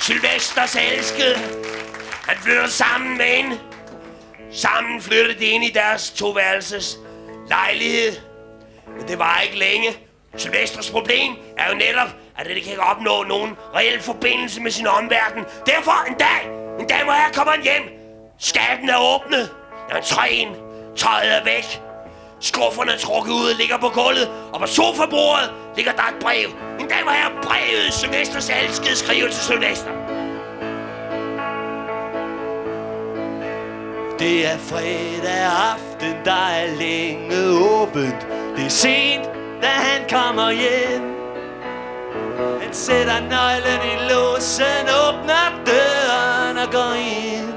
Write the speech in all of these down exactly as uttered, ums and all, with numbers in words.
Sylvesters elskede. Han flytter sammen med hende. Sammen flyttede de ind i deres toværelses lejlighed. Men det var ikke længe. Sylvesters problem er jo netop, at det ikke kan opnå nogen reel forbindelse med sin omverden. Derfor en dag, en dag hvor her kommer han hjem. Skabene er åbnet. Der er en træ ind. Tøjet er væk. Skufferne er trukket ud, ligger på gulvet. Og på sofabordet ligger der et brev. En dag hvor her brevet, Sylvesters elskede, skriver til Sylvester. Det er fredag aften, der er længe åbent. Det er sent, da han kommer hjem. Han sætter nøglen i låsen, åbner døren og går ind.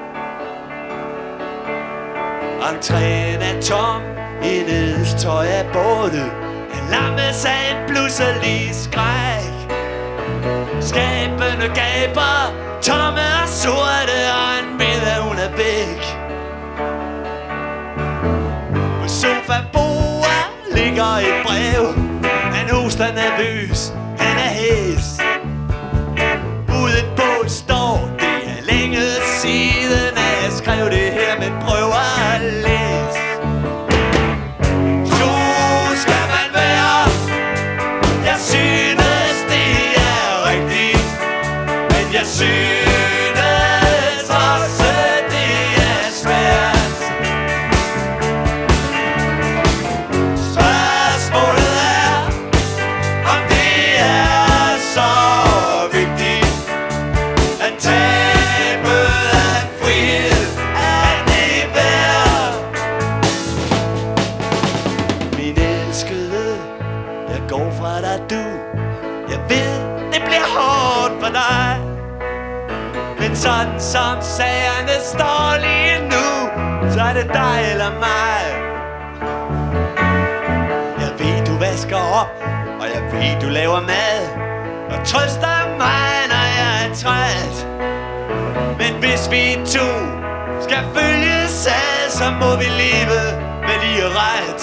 Entréen er tom, indets tøj er borte. Han lammes af en blusselig skræk. Skabene gaber, tomme og sorte, og han ved, at hun er væk. På sofabordet ligger et brev. Han hoster nervøs, han er hæs. Udenpå står, det er længe siden, at jeg skrev det her, men prøver at læse. Så skal man være. Jeg synes, det er rigtigt, men jeg synes også, det er svært. Spørgsmålet er, om det er så vigtigt at tabe af frihed. Er det værd? Min elskede, jeg går fra dig, du. Jeg ved, det bliver hårdt for dig, men sådan som sagerne står lige nu, så er det dig eller mig. Jeg ved, du vasker op, og jeg ved, du laver mad, og trøster mig, når jeg er træt. Men hvis vi to skal følges ad, så må vi leve med lige ret.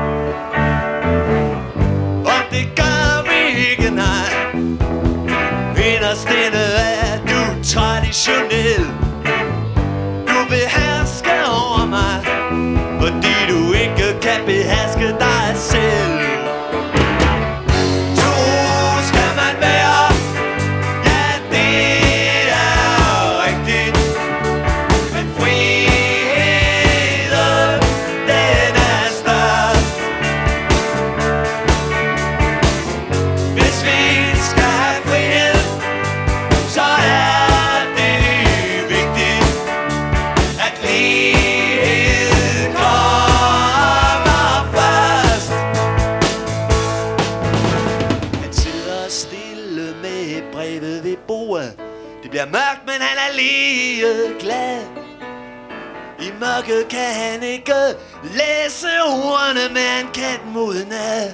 Og det gør vi ikke, nej. Inderst inde er du traditionel. Du behersker over mig, fordi du ikke kan beherske dig selv. Så skal man være. Ja, det er rigtigt, men friheden, den er størst. Hvis vi skal have frihed, så er det vigtigt, at lighed kommer først. Han sidder stille med brevet ved bordet. Det bliver mørkt, men han er lige glad. I mørket kan han ikke læse ordene, men han kan dem udenad.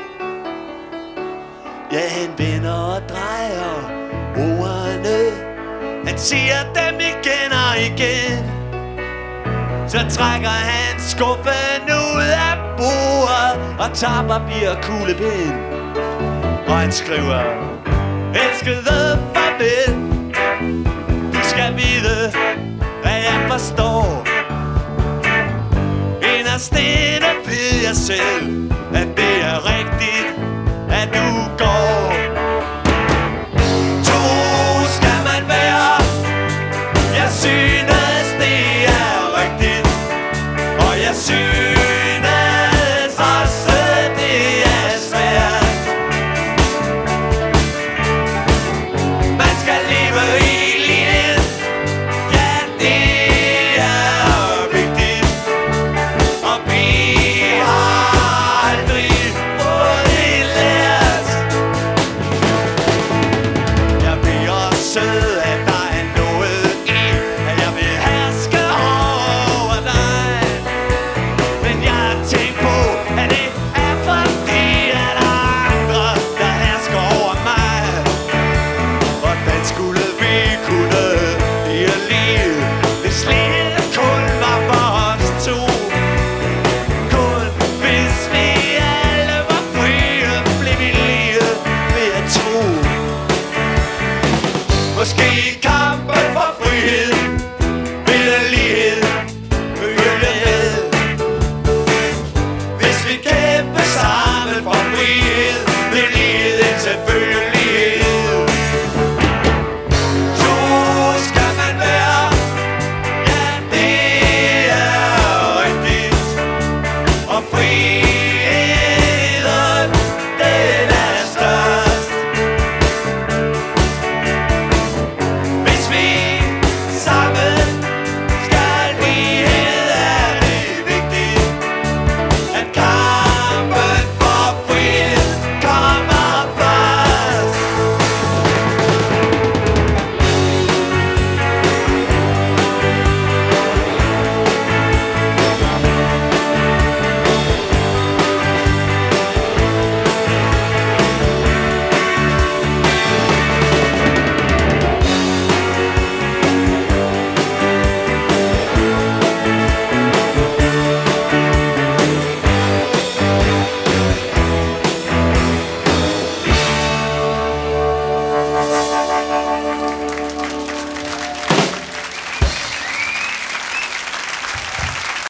Ja, han vender og drejer ordene. Han siger dem igen og igen. Så trækker han skuffen ud af bordet og tager papir og kuglepen. Og han skriver: elskede, farvel. Du skal vide, hvad jeg forstår. Inderst inde ved jeg selv,